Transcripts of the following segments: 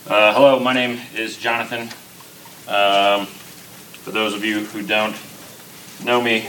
Hello, my name is Jonathan. For those of you who don't know me,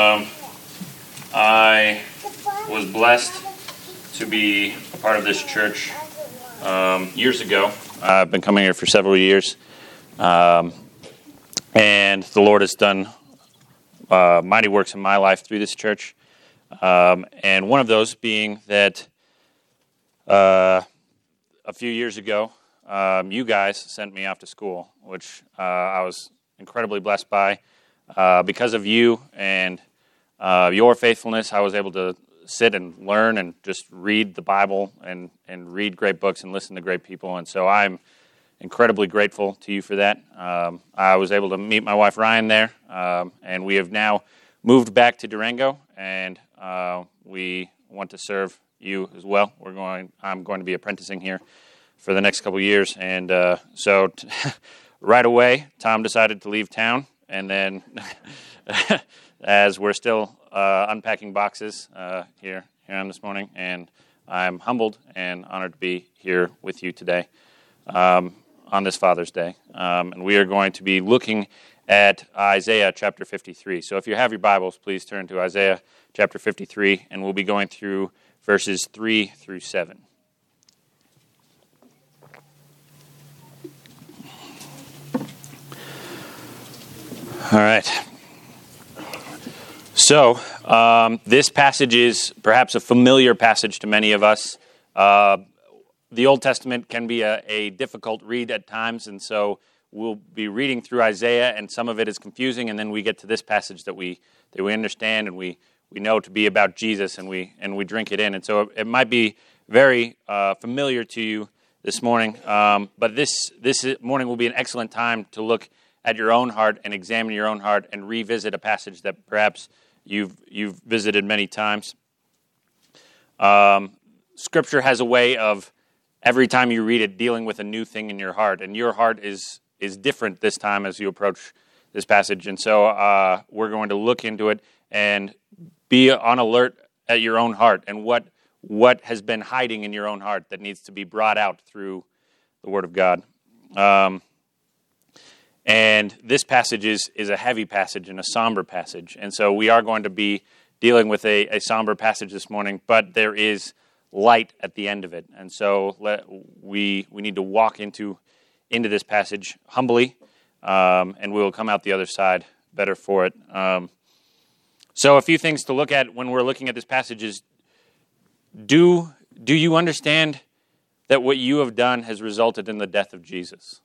I was blessed to be a part of this church years ago. I've been coming here for several years, and the Lord has done mighty works in my life through this church, and one of those being that a few years ago, you guys sent me off to school, which I was incredibly blessed by. Because of you and your faithfulness, I was able to sit and learn and just read the Bible and read great books and listen to great people. And so I'm incredibly grateful to you for that. I was able to meet my wife Ryan there, and we have now moved back to Durango, and we want to serve you as well. I'm going to be apprenticing here for the next couple of years, and so right away, Tom decided to leave town, and then as we're still unpacking boxes here on this morning, and I'm humbled and honored to be here with you today on this Father's Day, and we are going to be looking at Isaiah chapter 53. So if you have your Bibles, please turn to Isaiah chapter 53, and we'll be going through verses 3 through 7. All right. So this passage is perhaps a familiar passage to many of us. The Old Testament can be a difficult read at times, and so we'll be reading through Isaiah, and some of it is confusing, and then we get to this passage that we understand and we know to be about Jesus, and we drink it in. And so it might be very familiar to you this morning, but this morning will be an excellent time to look at your own heart and examine your own heart and revisit a passage that perhaps you've visited many times. Scripture has a way of, every time you read it, dealing with a new thing in your heart, and your heart is different this time as you approach this passage. And so we're going to look into it and be on alert at your own heart and what has been hiding in your own heart that needs to be brought out through the Word of God. And this passage is a heavy passage and a somber passage. And so we are going to be dealing with a somber passage this morning, but there is light at the end of it. And so we need to walk into this passage humbly, and we will come out the other side better for it. So a few things to look at when we're looking at this passage is, do you understand that what you have done has resulted in the death of Jesus?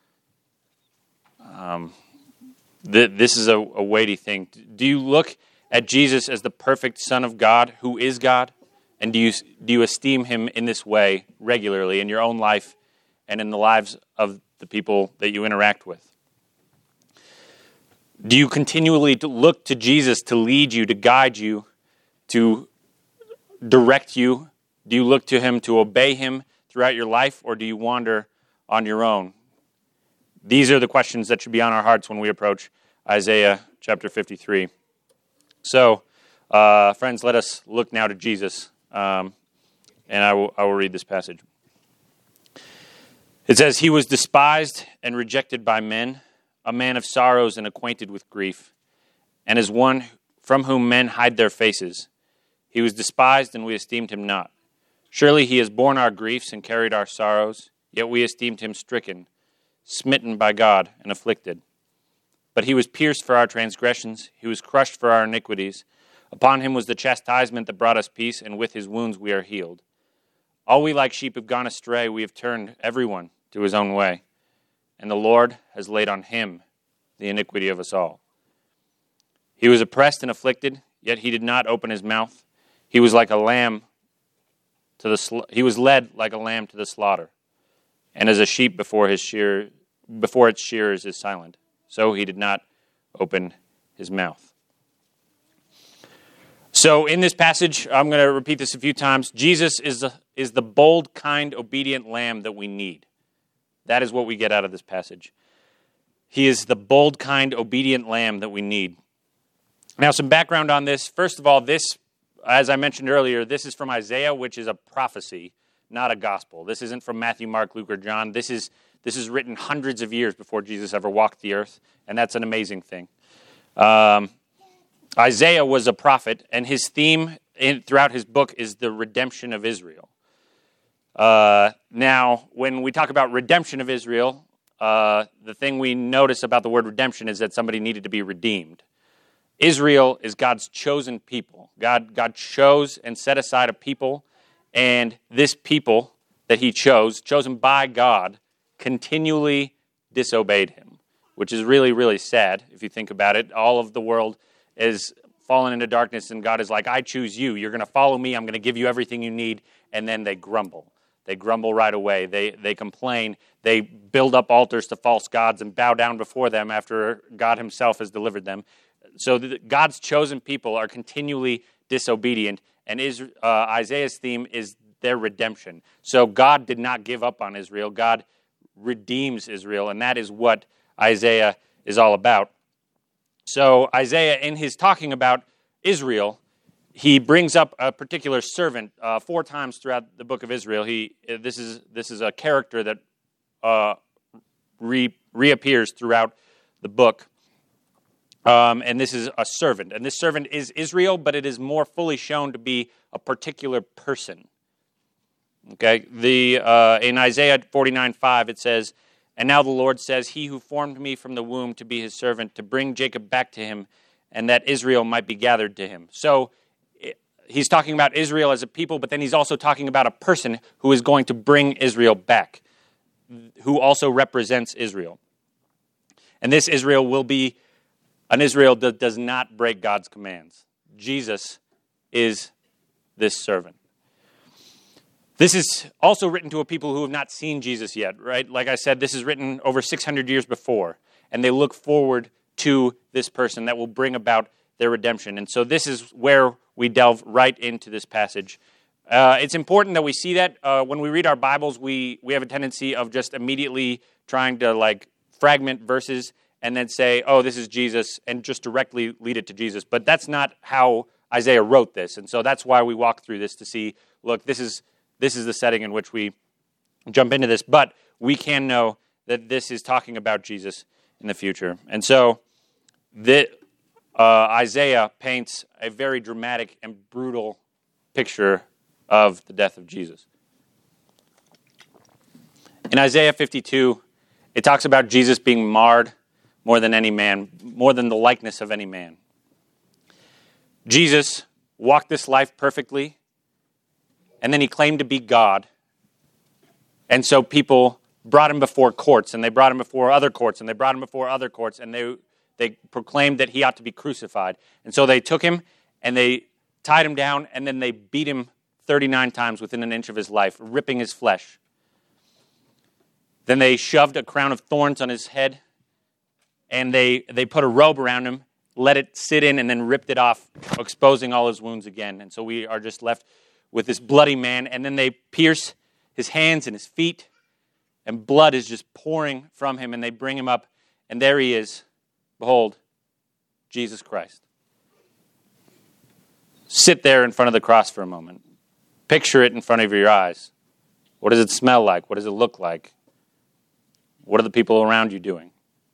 This is a weighty thing. Do you look at Jesus as the perfect Son of God, who is God? And do you esteem him in this way regularly in your own life and in the lives of the people that you interact with? Do you continually look to Jesus to lead you, to guide you, to direct you? Do you look to him to obey him throughout your life, or do you wander on your own? These are the questions that should be on our hearts when we approach Isaiah chapter 53. So, friends, let us look now to Jesus, and I will read this passage. It says, "He was despised and rejected by men, a man of sorrows and acquainted with grief, and as one from whom men hide their faces. He was despised, and we esteemed him not. Surely he has borne our griefs and carried our sorrows, yet we esteemed him stricken, smitten by God, and afflicted. But he was pierced for our transgressions, he was crushed for our iniquities. Upon him was the chastisement that brought us peace, and with his wounds we are healed. All we like sheep have gone astray, we have turned everyone to his own way. And the Lord has laid on him the iniquity of us all. He was oppressed and afflicted, yet he did not open his mouth. He was like a lamb he was led like a lamb to the slaughter. And as a sheep before its shearers is silent, so he did not open his mouth." So in this passage, I'm going to repeat this a few times, Jesus is the bold, kind, obedient lamb that we need. That is what we get out of this passage. He is the bold, kind, obedient lamb that we need. Now, some background on this. First of all, this, as I mentioned earlier, this is from Isaiah, which is a prophecy, not a gospel. This isn't from Matthew, Mark, Luke, or John. This is written hundreds of years before Jesus ever walked the earth, and that's an amazing thing. Isaiah was a prophet, and his theme throughout his book is the redemption of Israel. Now, when we talk about redemption of Israel, the thing we notice about the word redemption is that somebody needed to be redeemed. Israel is God's chosen people. God chose and set aside a people, and this people that he chose, chosen by God, continually disobeyed him, which is really, really sad if you think about it. All of the world is fallen into darkness, and God is like, I choose you. You're going to follow me. I'm going to give you everything you need. And then they grumble. They grumble right away. They complain. They build up altars to false gods and bow down before them after God himself has delivered them. So God's chosen people are continually disobedient, and Isaiah's theme is their redemption. So God did not give up on Israel. God redeems Israel, and that is what Isaiah is all about. So Isaiah, in his talking about Israel, he brings up a particular servant 4 times throughout the book of Israel. This is a character that reappears throughout the book. And this is a servant. And this servant is Israel, but it is more fully shown to be a particular person. Okay, in Isaiah 49:5 it says, "And now the Lord says, He who formed me from the womb to be his servant, to bring Jacob back to him, and that Israel might be gathered to him." So he's talking about Israel as a people, but then he's also talking about a person who is going to bring Israel back, who also represents Israel. And this Israel will be an Israel that does not break God's commands. Jesus is this servant. This is also written to a people who have not seen Jesus yet, right? Like I said, this is written over 600 years before, and they look forward to this person that will bring about their redemption. And so this is where we delve right into this passage. It's important that we see that. When we read our Bibles, we have a tendency of just immediately trying to fragment verses and then say, oh, this is Jesus, and just directly lead it to Jesus. But that's not how Isaiah wrote this. And so that's why we walk through this to see, look, this is the setting in which we jump into this. But we can know that this is talking about Jesus in the future. And so Isaiah paints a very dramatic and brutal picture of the death of Jesus. In Isaiah 52, it talks about Jesus being marred more than any man, more than the likeness of any man. Jesus walked this life perfectly, and then he claimed to be God. And so people brought him before courts, and they brought him before other courts, and they brought him before other courts, and they proclaimed that he ought to be crucified. And so they took him, and they tied him down, and then they beat him 39 times within an inch of his life, ripping his flesh. Then they shoved a crown of thorns on his head, and they put a robe around him, let it sit in, and then ripped it off, exposing all his wounds again. And so we are just left with this bloody man, and then they pierce his hands and his feet, and blood is just pouring from him, and they bring him up, and there he is. Behold, Jesus Christ. Sit there in front of the cross for a moment. Picture it in front of your eyes. What does it smell like? What does it look like? What are the people around you doing?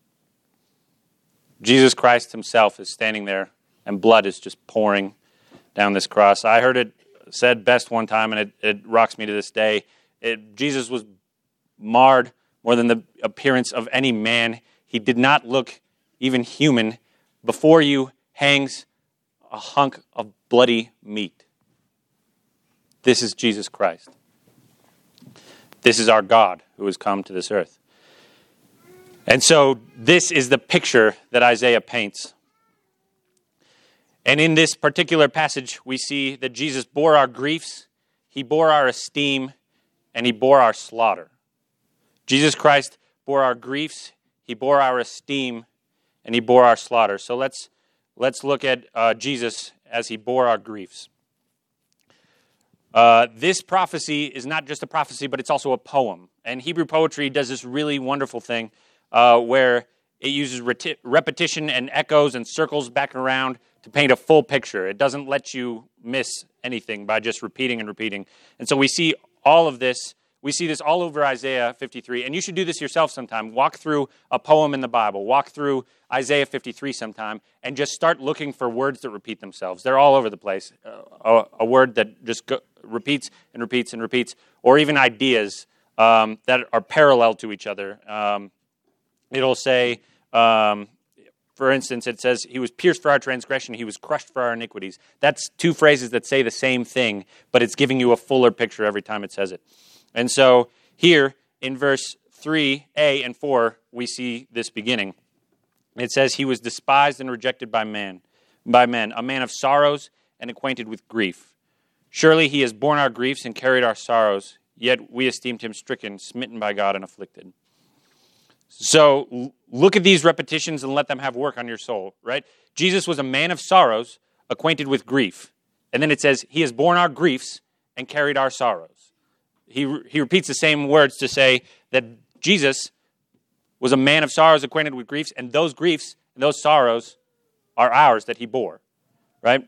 Jesus Christ himself is standing there, and blood is just pouring down this cross. I heard it said best one time, and it rocks me to this day. Jesus was marred more than the appearance of any man. He did not look even human. Before you hangs a hunk of bloody meat. This is Jesus Christ. This is our God who has come to this earth. And so this is the picture that Isaiah paints. And in this particular passage, we see that Jesus bore our griefs, he bore our esteem, and he bore our slaughter. Jesus Christ bore our griefs, he bore our esteem, and he bore our slaughter. So let's look at Jesus as he bore our griefs. This prophecy is not just a prophecy, but it's also a poem. And Hebrew poetry does this really wonderful thing where it uses repetition and echoes and circles back and around to paint a full picture. It doesn't let you miss anything by just repeating and repeating. And so we see all of this, we see this all over Isaiah 53, and you should do this yourself sometime. Walk through a poem in the Bible. Walk through Isaiah 53 sometime, and just start looking for words that repeat themselves. They're all over the place. A word that just repeats and repeats and repeats, or even ideas that are parallel to each other. It'll say, for instance, it says, he was pierced for our transgression, he was crushed for our iniquities. That's two phrases that say the same thing, but it's giving you a fuller picture every time it says it. And so here in verse 3a and 4, we see this beginning. It says, he was despised and rejected by men, a man of sorrows and acquainted with grief. Surely he has borne our griefs and carried our sorrows, yet we esteemed him stricken, smitten by God, and afflicted. So look at these repetitions and let them have work on your soul, right? Jesus was a man of sorrows, acquainted with grief. And then it says, he has borne our griefs and carried our sorrows. He repeats the same words to say that Jesus was a man of sorrows, acquainted with griefs, and those griefs and those sorrows are ours that he bore, right?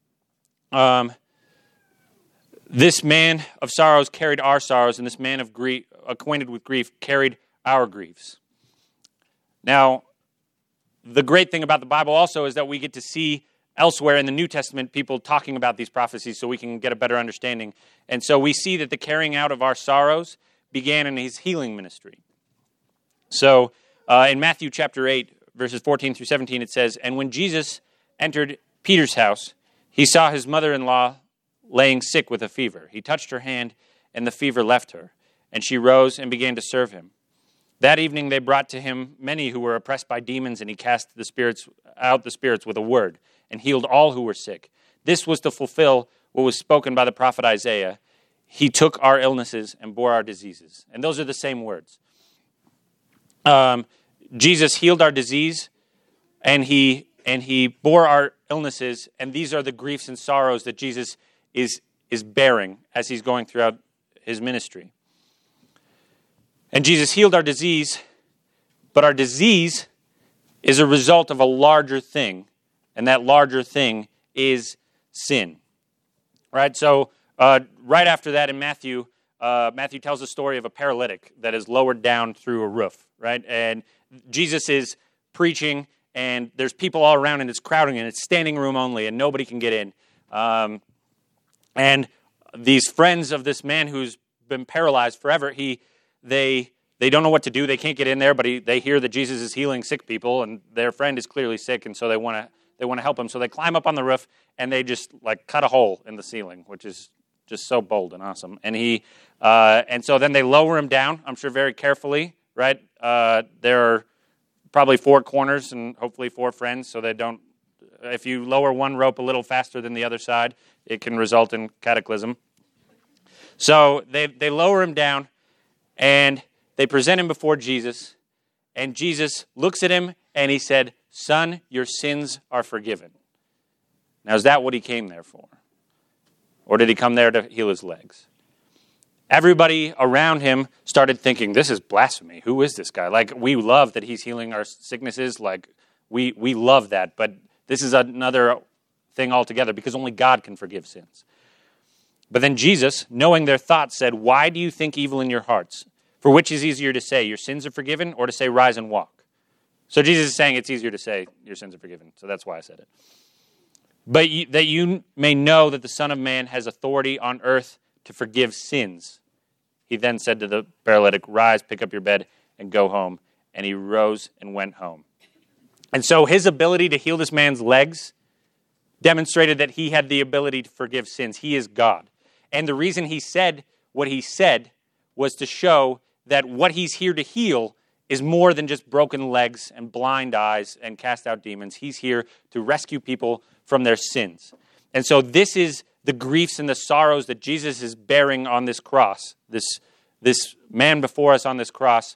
This man of sorrows carried our sorrows, and this man of grief, acquainted with grief, carried our griefs. Now, the great thing about the Bible also is that we get to see elsewhere in the New Testament people talking about these prophecies so we can get a better understanding. And so we see that the carrying out of our sorrows began in his healing ministry. So in Matthew chapter 8, verses 14 through 17, it says, and when Jesus entered Peter's house, he saw his mother-in-law laying sick with a fever. He touched her hand, and the fever left her, and she rose and began to serve him. That evening they brought to him many who were oppressed by demons, and he cast out the spirits with a word, and healed all who were sick. This was to fulfill what was spoken by the prophet Isaiah. He took our illnesses and bore our diseases. And those are the same words. Jesus healed our disease, and he bore our illnesses, and these are the griefs and sorrows that Jesus is bearing as he's going throughout his ministry. And Jesus healed our disease, but our disease is a result of a larger thing, and that larger thing is sin. Right? So right after that in Matthew, Matthew tells the story of a paralytic that is lowered down through a roof. Right? And Jesus is preaching, and there's people all around, and it's crowding, and it's standing room only, and nobody can get in. And these friends of this man who's been paralyzed forever, they don't know what to do. They can't get in there, but they hear that Jesus is healing sick people, and their friend is clearly sick, and so they want to help him. So they climb up on the roof, and they just cut a hole in the ceiling, which is just so bold and awesome. And so then they lower him down, I'm sure very carefully, right? There are probably 4 corners and hopefully 4 friends, so they don't. If you lower one rope a little faster than the other side, it can result in cataclysm. So they lower him down, and they present him before Jesus, and Jesus looks at him, and he said, "Son, your sins are forgiven." Now, is that what he came there for? Or did he come there to heal his legs? Everybody around him started thinking, this is blasphemy. Who is this guy? We love that he's healing our sicknesses. We love that, but this is another thing altogether because only God can forgive sins. But then Jesus, knowing their thoughts, said, "Why do you think evil in your hearts? For which is easier to say, your sins are forgiven, or to say, rise and walk?" So Jesus is saying it's easier to say, your sins are forgiven. So that's why I said it. But that you may know that the Son of Man has authority on earth to forgive sins. He then said to the paralytic, "Rise, pick up your bed, and go home." And he rose and went home. And so his ability to heal this man's legs demonstrated that he had the ability to forgive sins. He is God. And the reason he said what he said was to show that what he's here to heal is more than just broken legs and blind eyes and cast out demons. He's here to rescue people from their sins. And so this is the griefs and the sorrows that Jesus is bearing on this cross. This man before us on this cross,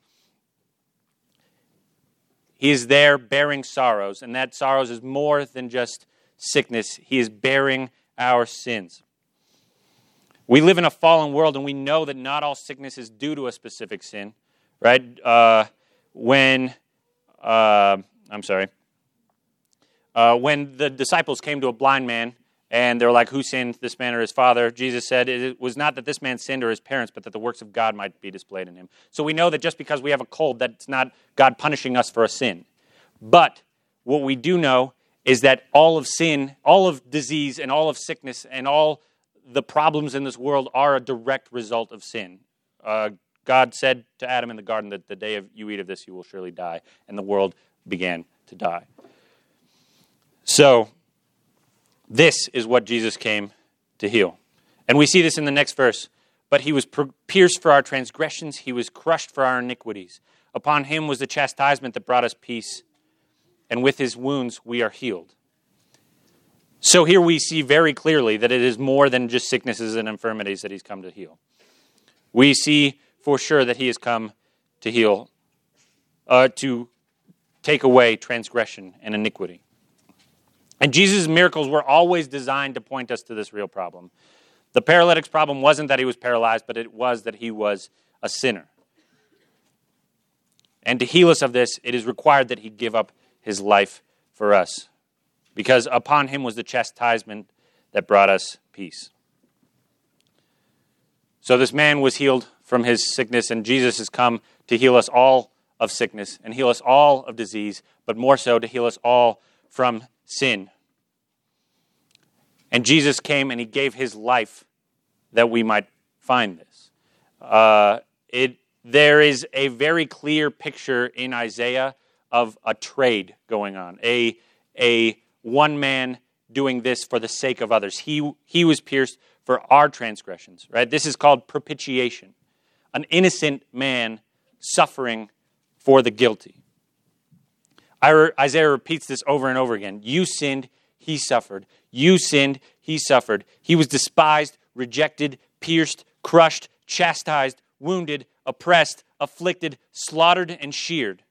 he is there bearing sorrows, and that sorrows is more than just sickness. He is bearing our sins. We live in a fallen world, and we know that not all sickness is due to a specific sin, right? When the disciples came to a blind man And they're like, who sinned, this man or his father? Jesus said, it was not that this man sinned or his parents, but that the works of God might be displayed in him. So we know that just because we have a cold, that's not God punishing us for a sin. But what we do know is that all of sin, all of disease, and all of sickness, and all the problems in this world are a direct result of sin. God said to Adam in the garden that the day you eat of this, you will surely die. And the world began to die. So, this is what Jesus came to heal. And we see this in the next verse. But he was pierced for our transgressions. He was crushed for our iniquities. Upon him was the chastisement that brought us peace. And with his wounds we are healed. So here we see very clearly that it is more than just sicknesses and infirmities that he's come to heal. We see for sure that he has come to heal, to take away transgression and iniquity. And Jesus' miracles were always designed to point us to this real problem. The paralytic's problem wasn't that he was paralyzed, but it was that he was a sinner. And to heal us of this, it is required that he give up his life for us. Because upon him was the chastisement that brought us peace. So this man was healed from his sickness, and Jesus has come to heal us all of sickness and heal us all of disease, but more so to heal us all from sin. And Jesus came and he gave his life that we might find this. There is a very clear picture in Isaiah of a trade going on, a one man doing this for the sake of others. He was pierced for our transgressions, right? This is called propitiation, an innocent man suffering for the guilty. Isaiah repeats this over and over again. You sinned, he suffered. You sinned, he suffered. He was despised, rejected, pierced, crushed, chastised, wounded, oppressed, afflicted, slaughtered, and sheared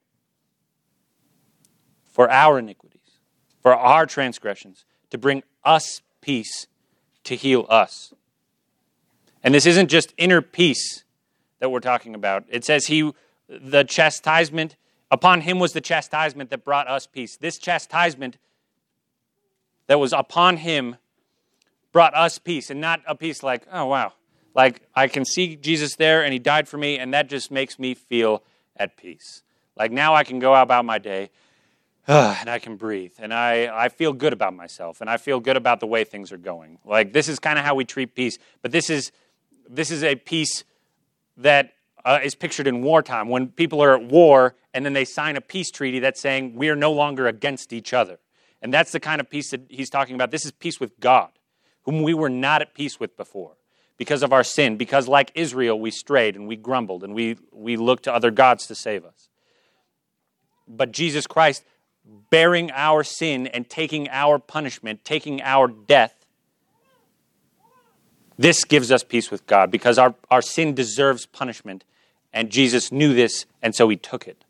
for our iniquities, for our transgressions, to bring us peace, to heal us. And this isn't just inner peace that we're talking about. It says the chastisement, upon him was the chastisement that brought us peace. This chastisement that was upon him brought us peace, and not a peace like, oh, wow. Like, I can see Jesus there, and he died for me, and that just makes me feel at peace. Like, now I can go about my day, and I can breathe, and I feel good about myself, and I feel good about the way things are going. Like, this is kind of how we treat peace. But this is a peace that is pictured in wartime, when people are at war, and then they sign a peace treaty that's saying we are no longer against each other. And that's the kind of peace that he's talking about. This is peace with God, whom we were not at peace with before because of our sin, because like Israel, we strayed and we grumbled and we looked to other gods to save us. But Jesus Christ, bearing our sin and taking our punishment, taking our death, this gives us peace with God because our sin deserves punishment, and Jesus knew this, and so he took it.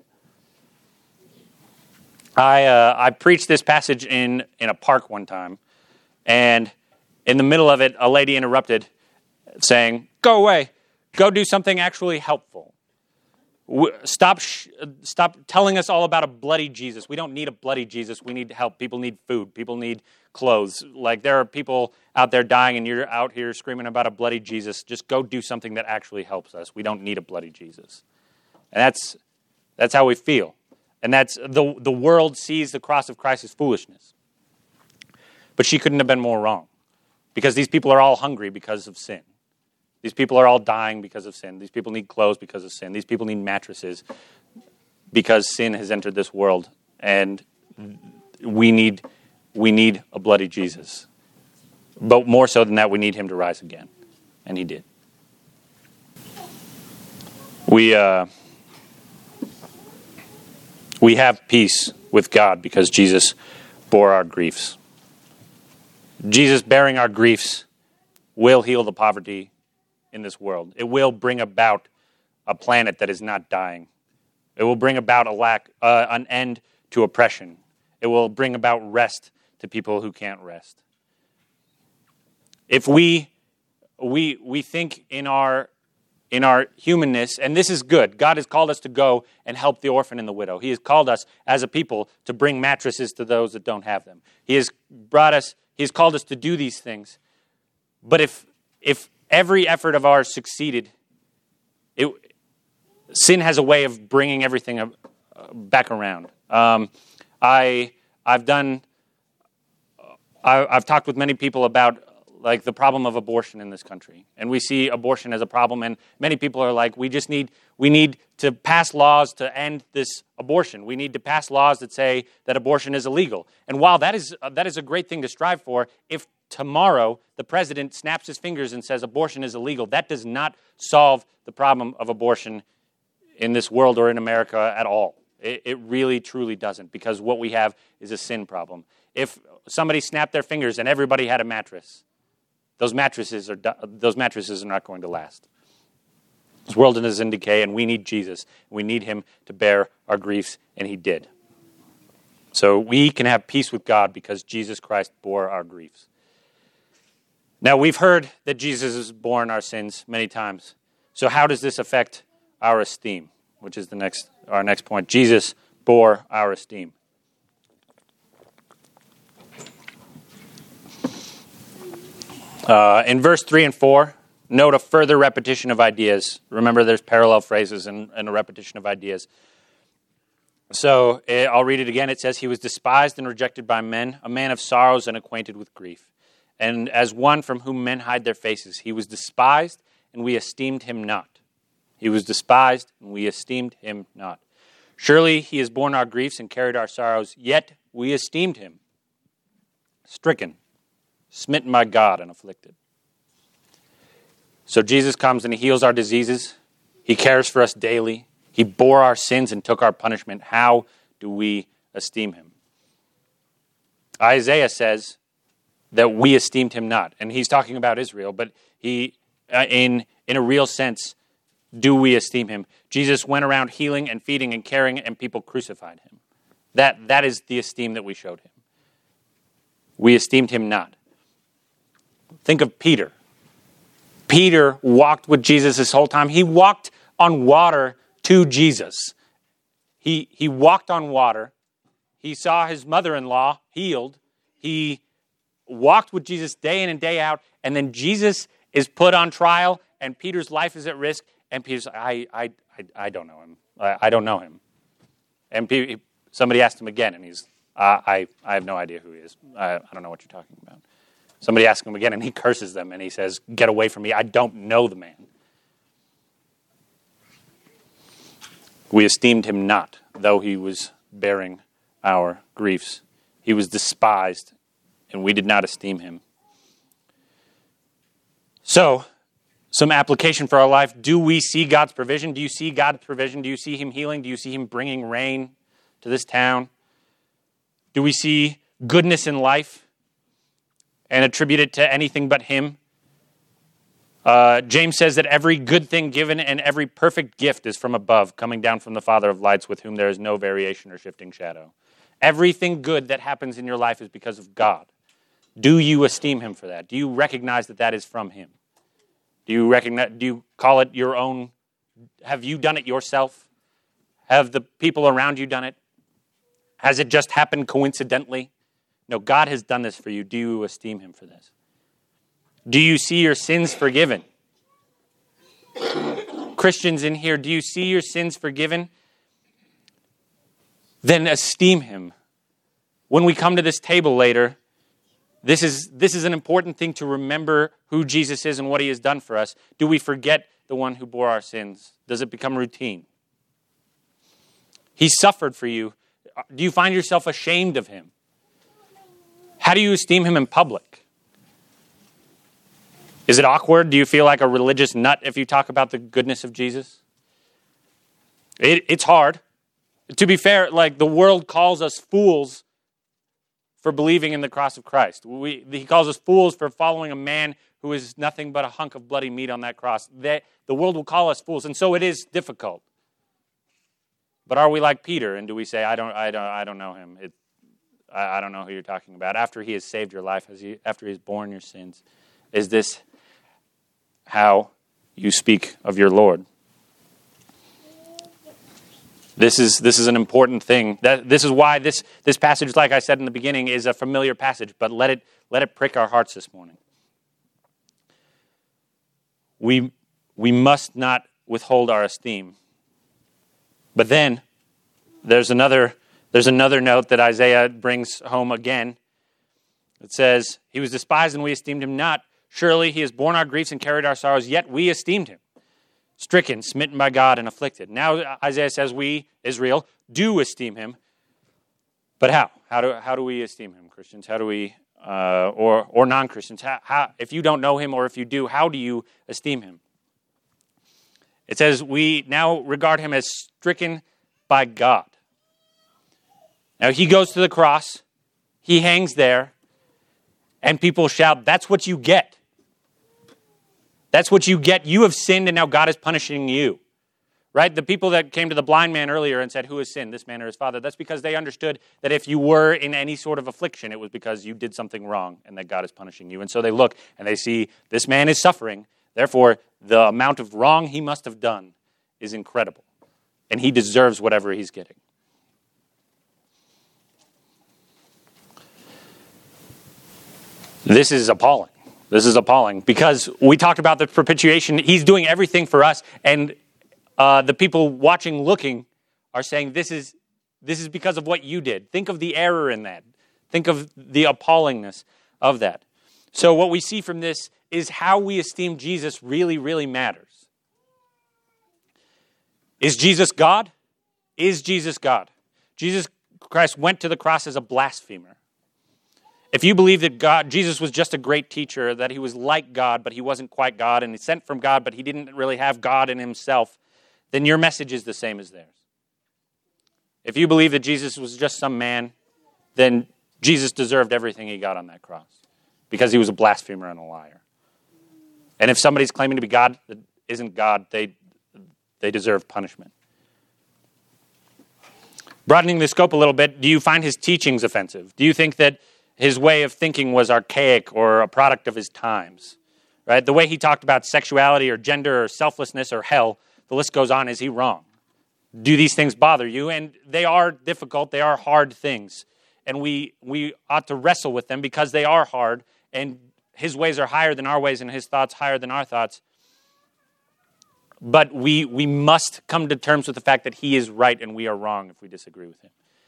I preached this passage in a park one time, and in the middle of it, a lady interrupted, saying, "Go away. Go do something actually helpful. Stop telling us all about a bloody Jesus. We don't need a bloody Jesus. We need help. People need food. People need clothes. Like, there are people out there dying, and you're out here screaming about a bloody Jesus. Just go do something that actually helps us. We don't need a bloody Jesus." And that's how we feel. And that's the world sees the cross of Christ as foolishness. But she couldn't have been more wrong, because these people are all hungry because of sin. These people are all dying because of sin. These people need clothes because of sin. These people need mattresses because sin has entered this world. And we need a bloody Jesus. But more so than that, we need him to rise again. And he did. We have peace with God because Jesus bore our griefs. Jesus bearing our griefs will heal the poverty in this world. It will bring about a planet that is not dying. It will bring about an end to oppression. It will bring about rest to people who can't rest. If we think in our humanness, and this is good. God has called us to go and help the orphan and the widow. He has called us as a people to bring mattresses to those that don't have them. He has brought us He has called us to do these things. But if every effort of ours succeeded, sin has a way of bringing everything back around. I've talked with many people about like the problem of abortion in this country, and we see abortion as a problem. And many people are like, we need to pass laws to end this abortion. We need to pass laws that say that abortion is illegal. And while that is a great thing to strive for, if tomorrow the president snaps his fingers and says abortion is illegal, that does not solve the problem of abortion in this world or in America at all. It really, truly doesn't, because what we have is a sin problem. If somebody snapped their fingers and everybody had a mattress, those mattresses are not going to last. This world is in decay, and we need Jesus. We need him to bear our griefs, and he did. So we can have peace with God because Jesus Christ bore our griefs. Now, we've heard that Jesus has borne our sins many times. So how does this affect our esteem, which is our next point? Jesus bore our esteem. In verse 3 and 4, note a further repetition of ideas. Remember, there's parallel phrases and a repetition of ideas. So I'll read it again. It says, he was despised and rejected by men, a man of sorrows and acquainted with grief. And as one from whom men hide their faces, he was despised, and we esteemed him not. He was despised, and we esteemed him not. Surely he has borne our griefs and carried our sorrows, yet we esteemed him stricken, smitten by God, and afflicted. So Jesus comes and he heals our diseases. He cares for us daily. He bore our sins and took our punishment. How do we esteem him? Isaiah says that we esteemed him not. And he's talking about Israel, but he, in a real sense, do we esteem him? Jesus went around healing and feeding and caring, and people crucified him. That is the esteem that we showed him. We esteemed him not. Think of Peter. Peter walked with Jesus this whole time. He walked on water to Jesus. He walked on water. He saw his mother-in-law healed. He walked with Jesus day in and day out. And then Jesus is put on trial, and Peter's life is at risk. And Peter's like, I don't know him. I don't know him. And somebody asked him again, and he's, I have no idea who he is. I don't know what you're talking about. Somebody asks him again, and he curses them, and he says, get away from me. I don't know the man. We esteemed him not, though he was bearing our griefs. He was despised, and we did not esteem him. So, some application for our life. Do we see God's provision? Do you see God's provision? Do you see him healing? Do you see him bringing rain to this town? Do we see goodness in life and attribute it to anything but him? James says that every good thing given and every perfect gift is from above, coming down from the Father of lights, with whom there is no variation or shifting shadow. Everything good that happens in your life is because of God. Do you esteem him for that? Do you recognize that that is from him? Do you call it your own? Have you done it yourself? Have the people around you done it? Has it just happened coincidentally? No, God has done this for you. Do you esteem him for this? Do you see your sins forgiven? Christians in here, do you see your sins forgiven? Then esteem him. When we come to this table later, this is an important thing to remember who Jesus is and what he has done for us. Do we forget the one who bore our sins? Does it become routine? He suffered for you. Do you find yourself ashamed of him? How do you esteem him in public? Is it awkward? Do you feel like a religious nut if you talk about the goodness of Jesus? It's hard. To be fair, like the world calls us fools for believing in the cross of Christ. He calls us fools for following a man who is nothing but a hunk of bloody meat on that cross. The world will call us fools, and so it is difficult. But are we like Peter, and do we say, I don't know him? I don't know who you're talking about. After he has saved your life, after he has borne your sins, is this how you speak of your Lord? This is an important thing. This is why this passage, like I said in the beginning, is a familiar passage, but let it prick our hearts this morning. We must not withhold our esteem. But then there's another note that Isaiah brings home again. It says, "He was despised and we esteemed him not. Surely he has borne our griefs and carried our sorrows, yet we esteemed him. Stricken, smitten by God, and afflicted." Now Isaiah says we, Israel, do esteem him. But how? How do we esteem him, Christians? How do we, or non-Christians? How, if you don't know him, or if you do, how do you esteem him? It says we now regard him as stricken by God. Now he goes to the cross, he hangs there, and people shout, "That's what you get. That's what you get. You have sinned, and now God is punishing you." Right? The people that came to the blind man earlier and said, "Who has sinned, this man or his father?" That's because they understood that if you were in any sort of affliction, it was because you did something wrong and that God is punishing you. And so they look and they see this man is suffering. Therefore, the amount of wrong he must have done is incredible. And he deserves whatever he's getting. This is appalling. This is appalling because we talked about the propitiation. He's doing everything for us, and the people watching, looking, are saying, this is because of what you did. Think of the error in that. Think of the appallingness of that. So what we see from this is how we esteem Jesus really, really matters. Is Jesus God? Is Jesus God? Jesus Christ went to the cross as a blasphemer. If you believe that Jesus was just a great teacher, that he was like God, but he wasn't quite God, and he sent from God, but he didn't really have God in himself, then your message is the same as theirs. If you believe that Jesus was just some man, then Jesus deserved everything he got on that cross because he was a blasphemer and a liar. And if somebody's claiming to be God that isn't God, they deserve punishment. Broadening the scope a little bit, do you find his teachings offensive? Do you think that his way of thinking was archaic or a product of his times? Right? The way he talked about sexuality or gender or selflessness or hell, the list goes on. Is he wrong? Do these things bother you? And they are difficult. They are hard things. And we ought to wrestle with them because they are hard. And his ways are higher than our ways and his thoughts higher than our thoughts. But we must come to terms with the fact that he is right and we are wrong if we disagree with him.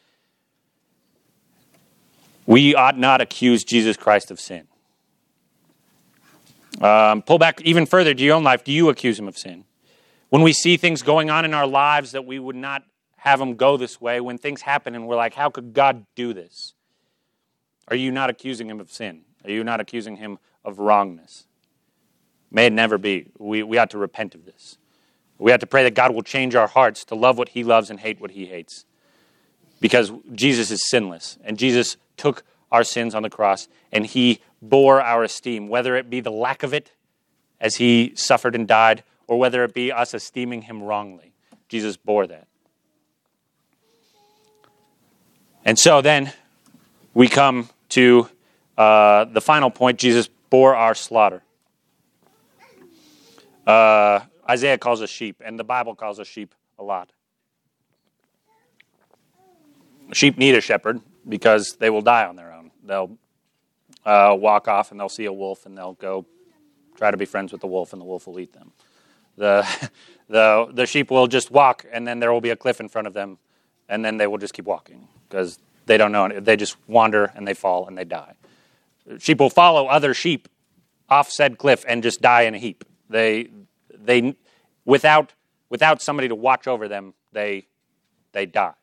We ought not accuse Jesus Christ of sin. Pull back even further to your own life. Do you accuse him of sin? When we see things going on in our lives that we would not have them go this way, when things happen and we're like, how could God do this? Are you not accusing him of sin? Are you not accusing him of wrongness? May it never be. We ought to repent of this. We have to pray that God will change our hearts to love what he loves and hate what he hates. Because Jesus is sinless, and Jesus took our sins on the cross, and he bore our esteem, whether it be the lack of it as he suffered and died, or whether it be us esteeming him wrongly. Jesus bore that. And so then we come to the final point. Jesus bore our slaughter. Isaiah calls us sheep, and the Bible calls us sheep a lot. Sheep need a shepherd because they will die on their own. They'll walk off and they'll see a wolf and they'll go try to be friends with the wolf and the wolf will eat them. The sheep will just walk and then there will be a cliff in front of them and then they will just keep walking because they don't know. They just wander and they fall and they die. Sheep will follow other sheep off said cliff and just die in a heap. They without somebody to watch over them, they die.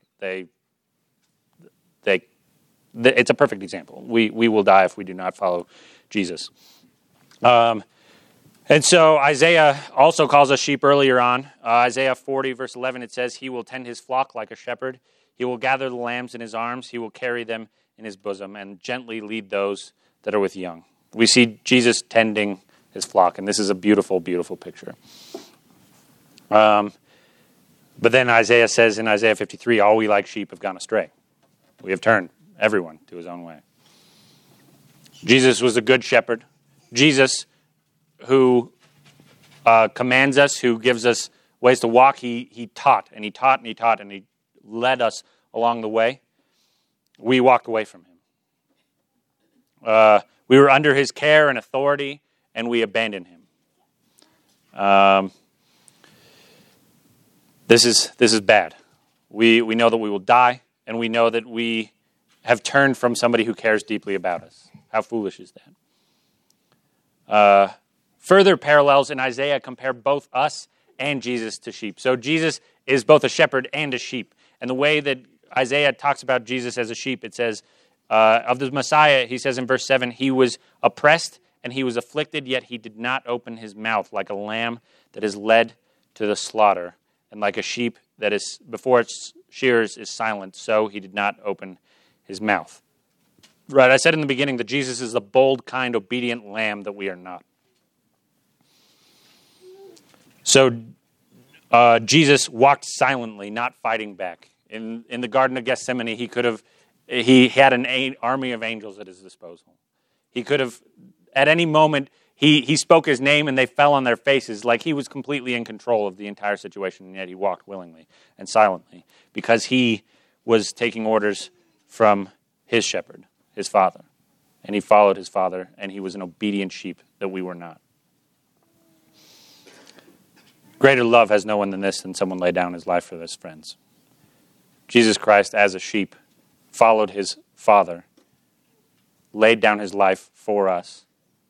It's a perfect example. We will die if we do not follow Jesus. And so Isaiah also calls us sheep earlier on. Isaiah 40, verse 11, it says, he will tend his flock like a shepherd. He will gather the lambs in his arms. He will carry them in his bosom and gently lead those that are with young. We see Jesus tending his flock, and this is a beautiful, beautiful picture. But then Isaiah says in Isaiah 53, all we like sheep have gone astray. We have turned everyone to his own way. Jesus was a good shepherd. Jesus, who commands us, who gives us ways to walk, he taught, and he taught, and he taught, and he led us along the way, we walked away from him. We were under his care and authority, and we abandoned him. This is bad. We know that we will die, and we know that we have turned from somebody who cares deeply about us. How foolish is that? Further parallels in Isaiah compare both us and Jesus to sheep. So Jesus is both a shepherd and a sheep. And the way that Isaiah talks about Jesus as a sheep, it says, of the Messiah, he says in verse 7, he was oppressed and he was afflicted, yet he did not open his mouth, like a lamb that is led to the slaughter, and like a sheep that is before its shearers is silent, so he did not open his mouth. Right, I said in the beginning that Jesus is the bold, kind, obedient lamb that we are not. So Jesus walked silently, not fighting back. In the Garden of Gethsemane, he had an army of angels at his disposal. He could have, at any moment, he spoke his name and they fell on their faces, like he was completely in control of the entire situation, and yet he walked willingly and silently because he was taking orders from his shepherd, his father. And he followed his father, and he was an obedient sheep that we were not. Greater love has no one than this, than someone lay down his life for his friends. Jesus Christ, as a sheep, followed his Father, laid down his life for us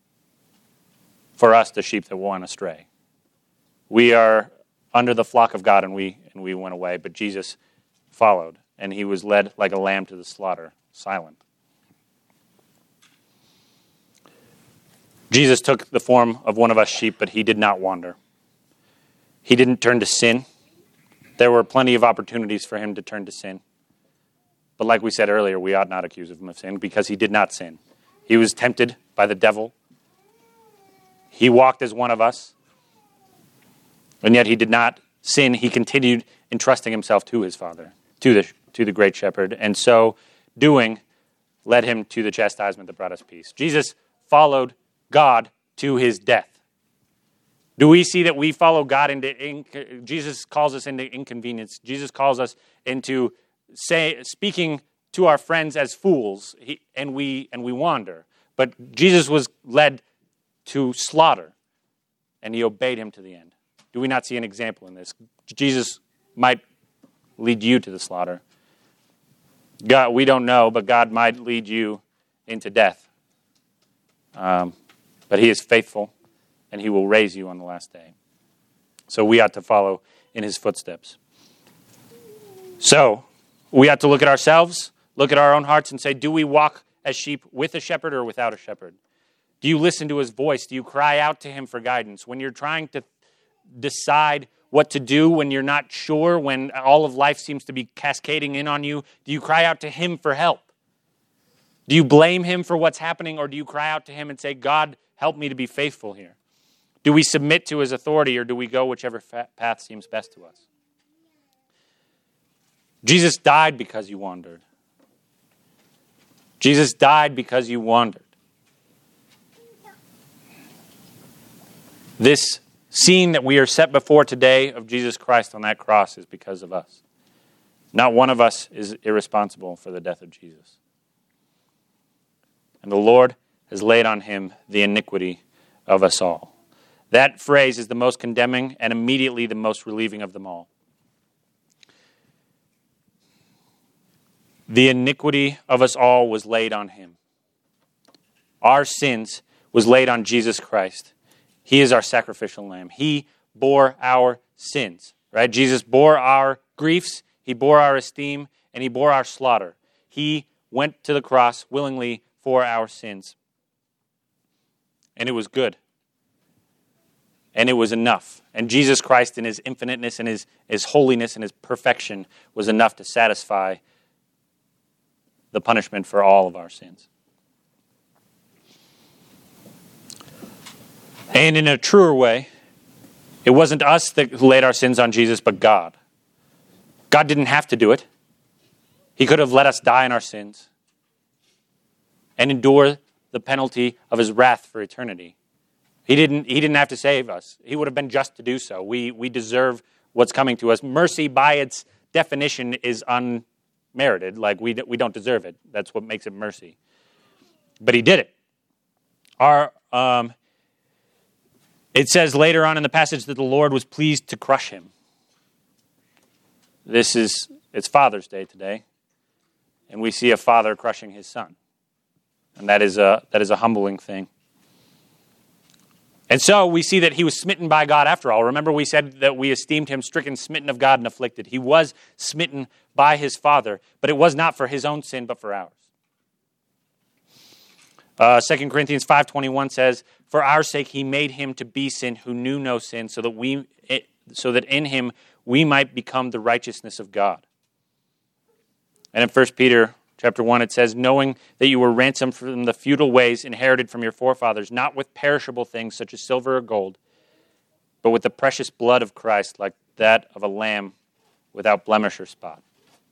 the sheep that went astray. We are under the flock of God, and we went away, but Jesus followed, and he was led like a lamb to the slaughter, silent. Jesus took the form of one of us sheep, but he did not wander. He didn't turn to sin. There were plenty of opportunities for him to turn to sin. But like we said earlier, we ought not accuse him of sin because he did not sin. He was tempted by the devil. He walked as one of us. And yet he did not sin. He continued entrusting himself to his Father, to the great shepherd. And so doing led him to the chastisement that brought us peace. Jesus followed God to his death. Do we see that we follow God into Jesus calls us into inconvenience? Jesus calls us into speaking to our friends as fools, and we wander. But Jesus was led to slaughter, and he obeyed him to the end. Do we not see an example in this? Jesus might lead you to the slaughter. God, we don't know, but God might lead you into death. But he is faithful, and he will raise you on the last day. So we ought to follow in his footsteps. So we ought to look at ourselves, look at our own hearts, and say, do we walk as sheep with a shepherd or without a shepherd? Do you listen to his voice? Do you cry out to him for guidance? When you're trying to decide what to do, when you're not sure, when all of life seems to be cascading in on you, do you cry out to him for help? Do you blame him for what's happening, or do you cry out to him and say, God, help me to be faithful here? Do we submit to his authority, or do we go whichever path seems best to us? Jesus died because you wandered. Jesus died because you wandered. This scene that we are set before today of Jesus Christ on that cross is because of us. Not one of us is irresponsible for the death of Jesus. And the Lord has laid on him the iniquity of us all. That phrase is the most condemning and immediately the most relieving of them all. The iniquity of us all was laid on him. Our sins was laid on Jesus Christ. He is our sacrificial lamb. He bore our sins, right? Jesus bore our griefs, he bore our esteem, and he bore our slaughter. He went to the cross willingly for our sins. And it was good. And it was enough. And Jesus Christ in his infiniteness and his holiness and his perfection was enough to satisfy the punishment for all of our sins. And in a truer way, it wasn't us that laid our sins on Jesus, but God. God didn't have to do it. He could have let us die in our sins and endure the penalty of his wrath for eternity. He didn't have to save us. He would have been just to do so. We deserve what's coming to us. Mercy, by its definition is unmerited. Like we don't deserve it. That's what makes it mercy. But he did it. It says later on in the passage that the Lord was pleased to crush him. It's Father's Day today, and we see a father crushing his son. And that is a humbling thing. And so we see that he was smitten by God after all. Remember we said that we esteemed him stricken, smitten of God, and afflicted. He was smitten by his Father, but it was not for his own sin, but for ours. 2 Corinthians 5:21 says, "For our sake he made him to be sin who knew no sin, so that in him we might become the righteousness of God." And in 1 Peter chapter 1 it says, "Knowing that you were ransomed from the futile ways inherited from your forefathers, not with perishable things such as silver or gold, but with the precious blood of Christ, like that of a lamb without blemish or spot."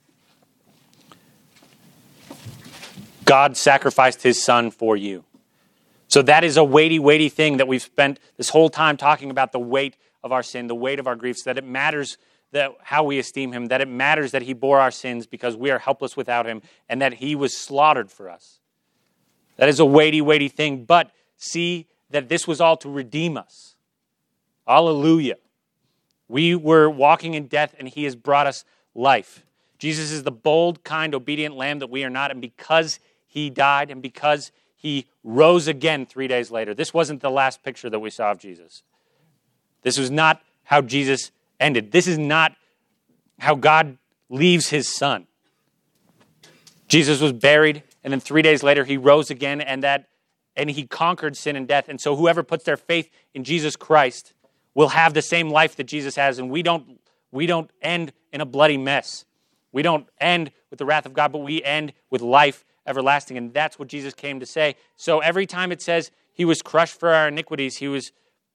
God sacrificed his son for you. So that is a weighty, weighty thing that we've spent this whole time talking about, the weight of our sin, the weight of our griefs, that it matters that how we esteem him, that it matters that he bore our sins because we are helpless without him, and that he was slaughtered for us. That is a weighty, weighty thing, but see that this was all to redeem us. Hallelujah. We were walking in death, and he has brought us life. Jesus is the bold, kind, obedient lamb that we are not, and because he died and because he rose again 3 days later. This wasn't the last picture that we saw of Jesus. This was not how Jesus ended. This is not how God leaves his son. Jesus was buried, and then 3 days later he rose again, and he conquered sin and death. And so whoever puts their faith in Jesus Christ will have the same life that Jesus has, and we don't end in a bloody mess. We don't end with the wrath of God, but we end with life everlasting, and that's what Jesus came to say. So every time it says he was crushed for our iniquities, he was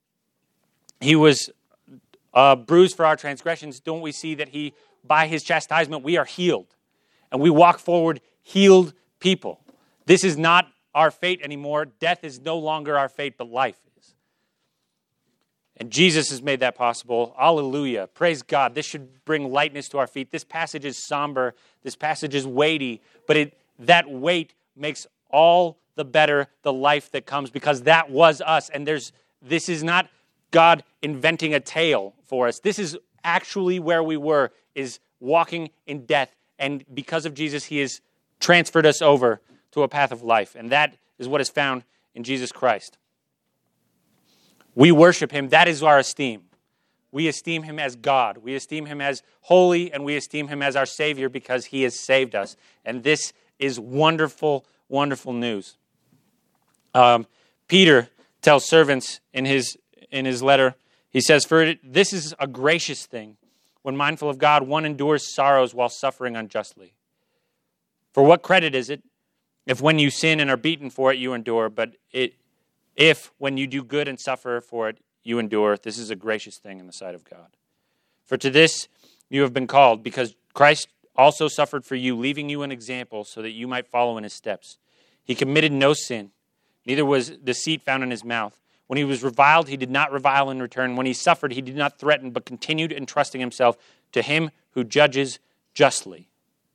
bruised for our transgressions, don't we see that by his chastisement, we are healed, and we walk forward healed people. This is not our fate anymore. Death is no longer our fate, but life is. And Jesus has made that possible. Hallelujah. Praise God. This should bring lightness to our feet. This passage is somber. This passage is weighty, but that weight makes all the better the life that comes, because that was us. And this is not God inventing a tale for us. This is actually where we were, is walking in death. And because of Jesus, he has transferred us over to a path of life. And that is what is found in Jesus Christ. We worship him. That is our esteem. We esteem him as God. We esteem him as holy, and we esteem him as our Savior because he has saved us. And this is wonderful, wonderful news. Peter tells servants in his letter, he says, "For this is a gracious thing. When mindful of God, one endures sorrows while suffering unjustly. For what credit is it if when you sin and are beaten for it, you endure, but if when you do good and suffer for it, you endure, this is a gracious thing in the sight of God. For to this you have been called, because Christ also suffered for you, leaving you an example so that you might follow in his steps. He committed no sin, neither was deceit found in his mouth. When he was reviled, he did not revile in return. When he suffered, he did not threaten, but continued entrusting himself to him who judges justly."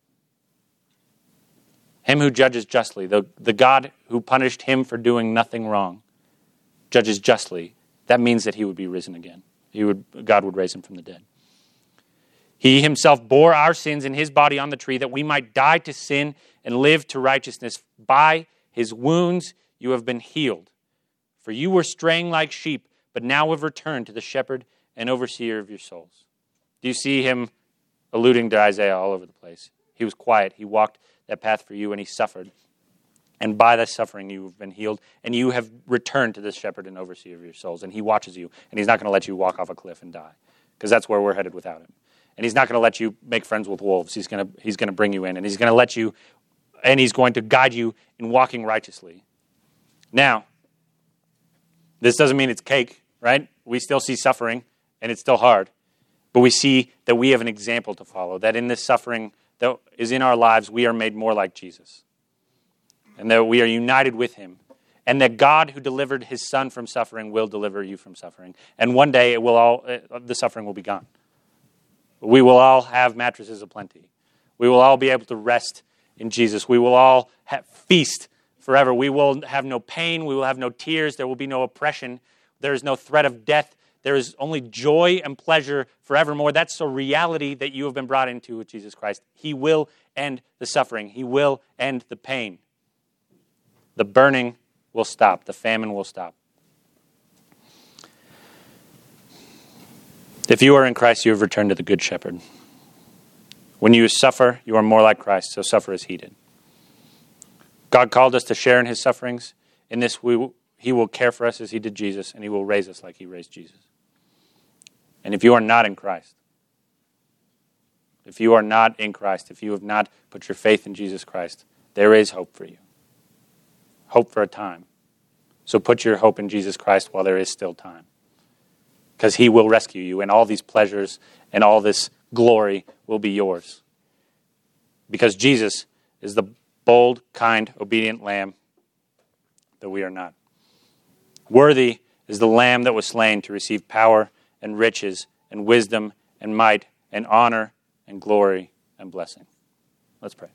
Him who judges justly, the God who punished him for doing nothing wrong, judges justly. That means that he would be risen again. God would raise him from the dead. He himself bore our sins in his body on the tree, that we might die to sin and live to righteousness. By his wounds you have been healed. For you were straying like sheep, but now have returned to the shepherd and overseer of your souls. Do you see him alluding to Isaiah all over the place? He was quiet. He walked that path for you, and he suffered. And by that suffering you have been healed, and you have returned to the shepherd and overseer of your souls. And he watches you, and he's not going to let you walk off a cliff and die, because that's where we're headed without him. And he's not going to let you make friends with wolves. He's going to bring you in, and he's going to let you, and he's going to guide you in walking righteously. Now, this doesn't mean it's cake, right? We still see suffering, and it's still hard. But we see that we have an example to follow, that in this suffering that is in our lives, we are made more like Jesus. And that we are united with him. And that God who delivered his son from suffering will deliver you from suffering. And one day the suffering will be gone. We will all have mattresses aplenty. We will all be able to rest in Jesus. We will all feast forever. We will have no pain. We will have no tears. There will be no oppression. There is no threat of death. There is only joy and pleasure forevermore. That's a reality that you have been brought into with Jesus Christ. He will end the suffering. He will end the pain. The burning will stop. The famine will stop. If you are in Christ, you have returned to the Good Shepherd. When you suffer, you are more like Christ, so suffer as he did. God called us to share in his sufferings. In this, he will care for us as he did Jesus, and he will raise us like he raised Jesus. And if you are not in Christ, if you have not put your faith in Jesus Christ, there is hope for you. Hope for a time. So put your hope in Jesus Christ while there is still time. Because he will rescue you, and all these pleasures and all this glory will be yours. Because Jesus is the bold, kind, obedient Lamb that we are not. Worthy is the Lamb that was slain to receive power and riches and wisdom and might and honor and glory and blessing. Let's pray.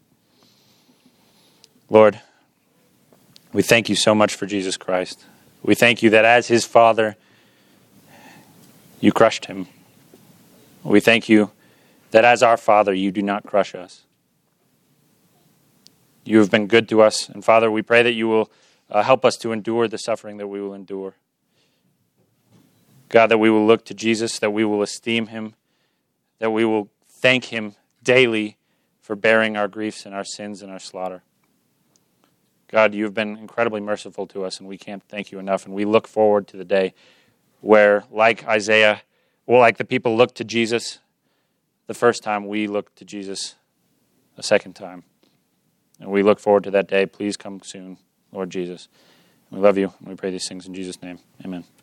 Lord, we thank you so much for Jesus Christ. We thank you that as his Father, you crushed him. We thank you that as our Father, you do not crush us. You have been good to us. And Father, we pray that you will help us to endure the suffering that we will endure. God, that we will look to Jesus, that we will esteem him, that we will thank him daily for bearing our griefs and our sins and our slaughter. God, you have been incredibly merciful to us, and we can't thank you enough. And we look forward to the day where, like Isaiah, like the people looked to Jesus the first time, we look to Jesus a second time. And we look forward to that day. Please come soon, Lord Jesus. We love you, and we pray these things in Jesus' name. Amen.